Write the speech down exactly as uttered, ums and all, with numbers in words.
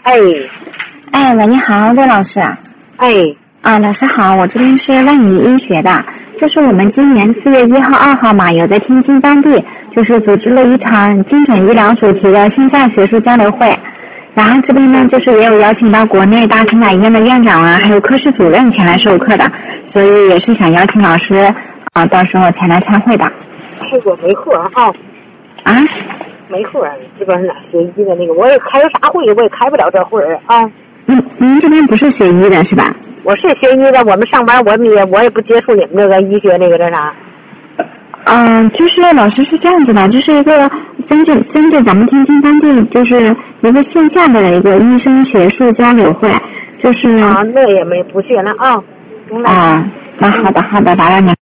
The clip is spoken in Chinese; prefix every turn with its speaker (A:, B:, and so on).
A: 哎，
B: 哎，喂，你好，陆老师。
A: 哎，
B: 啊，老师好，我这边是万宜医学的，就是我们今年四月一号、二号嘛，有在天津当地就是组织了一场精准医疗主题的线下学术交流会，然后这边呢就是也有邀请到国内大三甲医院的院长啊，还有科室主任前来授课的，所以也是想邀请老师啊，到时候前来参会的。
A: 这个没课啊。
B: 啊？
A: 没课，这边是哪学医的那个，我也开啥会，我也开不了这会儿啊。
B: 嗯，您这边不是学医的是吧？
A: 我是学医的，我们上班我们也我也不接触你们这个医学那个这啥。
B: 嗯，就是老师是这样子的，就是一个针对针对咱们天津当地就是一个线下的一个医生学术交流会，就是
A: 啊，那也没不学了啊。
B: 啊，那好的好的，打扰您。